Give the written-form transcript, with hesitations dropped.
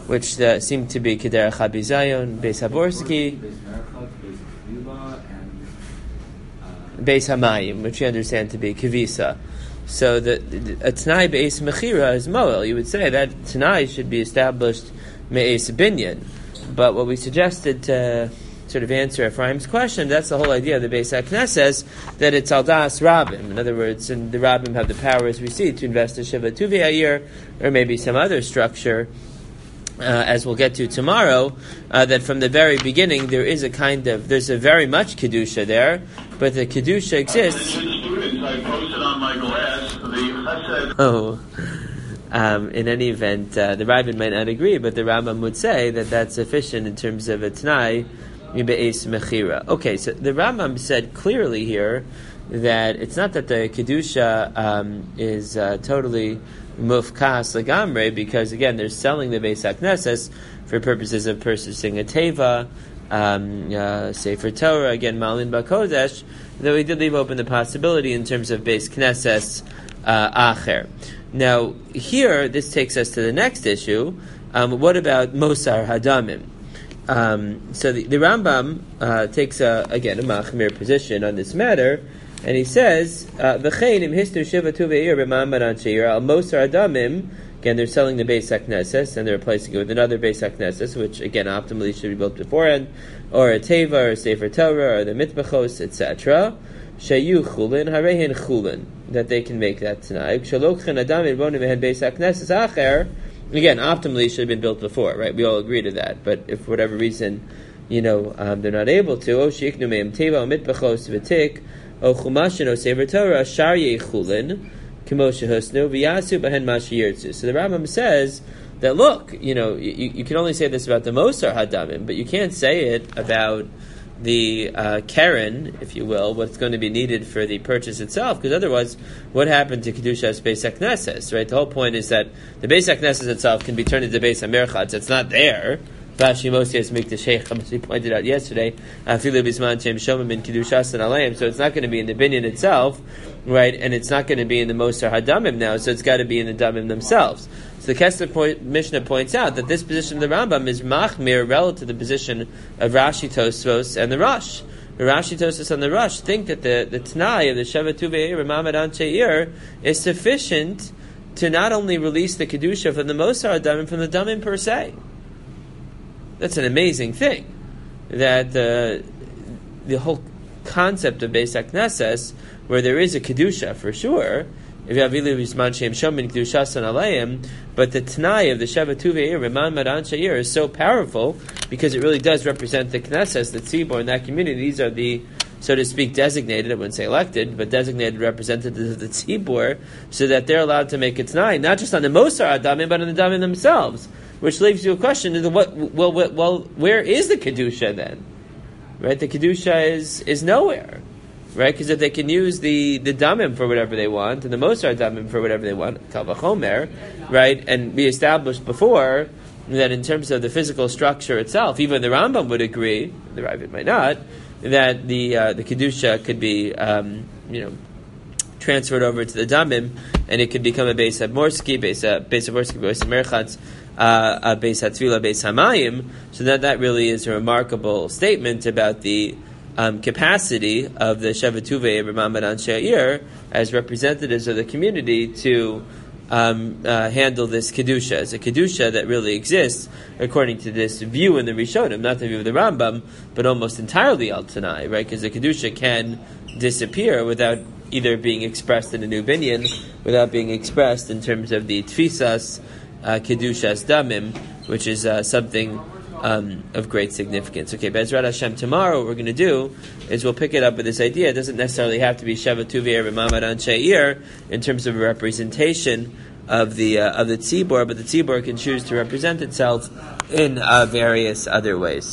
which seem to be Kederach HaBizayon, Beis Haborsky, Beis Hamayim, which you understand to be Kivisa. So a Tanai Beis Mechira is Moel. You would say that Tanai should be established Me'es Binyan. But what we suggested to sort of answer Ephraim's question, that's the whole idea of the Beis HaKnesses, that it's Aldas Rabbim. In other words, and the Rabbim have the power, as we see, to invest in Shiva Tuvi Ha'ir, or maybe some other structure, as we'll get to tomorrow, that from the very beginning there's a very much Kedusha there, but the Kedusha exists. In any event, the Rabbin might not agree, but the Rambam would say that that's sufficient in terms of a T'nai Be'es Mechira. Okay, so the Rambam said clearly here that it's not that the Kedusha is totally mufkas legamre, because again they're selling the Beis HaKnesses for purposes of purchasing a teva, Sefer Torah, again Malin Bakodesh, though he did leave open the possibility in terms of Beis Knesses Acher. Now here this takes us to the next issue. What about Mosar Hadamim? So the Rambam takes again a machmir position on this matter, and he says, "V'chein im histu shiva tu ve'ir b'ma'amad ansheir al Mosar Hadamim." Again, they're selling the Beis HaKnesses and they're replacing it with another Beis HaKnesses, which again optimally should be built beforehand, or a teva, or Sefer Torah, or the mitbachos, etc. Shayu chulin harehin chulin, that they can make that tonight. Shalokchen adam irbonim v'hen Beis HaKnesses acher. Again, optimally should have been built before, right? We all agree to that. But if for whatever reason, they're not able to, o shiknu meim teva o mitbachos v'tik o chumashin o Sefer Torah sharyei chulin. So the Rambam says that look, you can only say this about the Mosar Hadamim, but you can't say it about the Keren, if you will, what's going to be needed for the purchase itself, because otherwise, what happened to Kedushas Beis HaKnesses, right? The whole point is that the Beis HaKnesses itself can be turned into Beis HaMerchatz. It's not there. Rashi Mosias Mikdash Sheikh, as we pointed out yesterday, so it's not going to be in the binyan itself, right? And it's not going to be in the Mosar Hadamim now, so it's got to be in the Damim themselves. So the Kesef Mishnah points out that this position of the Rambam is machmir relative to the position of Rashi Tosfos and the Rosh. The Rashi Tosfos and the Rosh think that the T'nai of the Sheva Tuvei Ramamad Ancheir is sufficient to not only release the Kedusha from the Mosar Hadamim, from the Damim per se. That's an amazing thing, that the whole concept of Beis HaKnesses, where there is a Kedusha for sure, but the T'nai of the Sheva Tuvei Reman Madan Sha'ir is so powerful because it really does represent the Knesses, the Tzibor in that community. These are the, so to speak, designated, I wouldn't say elected, but designated representatives of the Tzibor, so that they're allowed to make a T'nai, not just on the Mosar Adamim, but on the Damim themselves. Which leaves you a question: where is the kedusha then? Right, the kedusha is nowhere, right? Because if they can use the damim for whatever they want and the Mosar damim for whatever they want, kal vachomer, right, and be established before that in terms of the physical structure itself, even the Rambam would agree, the Ravid might not, that the kedusha could be transferred over to the damim, and it could become a Beis Hamorsky, Beis Merchatz. Beis Hatzvila, Beis Hamayim, so that really is a remarkable statement about the capacity of the Sheva Tuvei Ramamad Ansha'ir as representatives of the community to handle this Kedusha. It's a Kedusha that really exists according to this view in the Rishonim, not the view of the Rambam, but almost entirely Al Tanai, right? Because the Kedusha can disappear without either being expressed in a new binyan, without being expressed in terms of the Tfisas, Kedushas Damim, which is something of great significance. Okay, Bezrat Hashem, tomorrow what we're going to do is we'll pick it up with this idea. It doesn't necessarily have to be Sheva Tuvei Ramamad Ansha'ir in terms of a representation of the Tzibor, but the Tzibor can choose to represent itself in various other ways.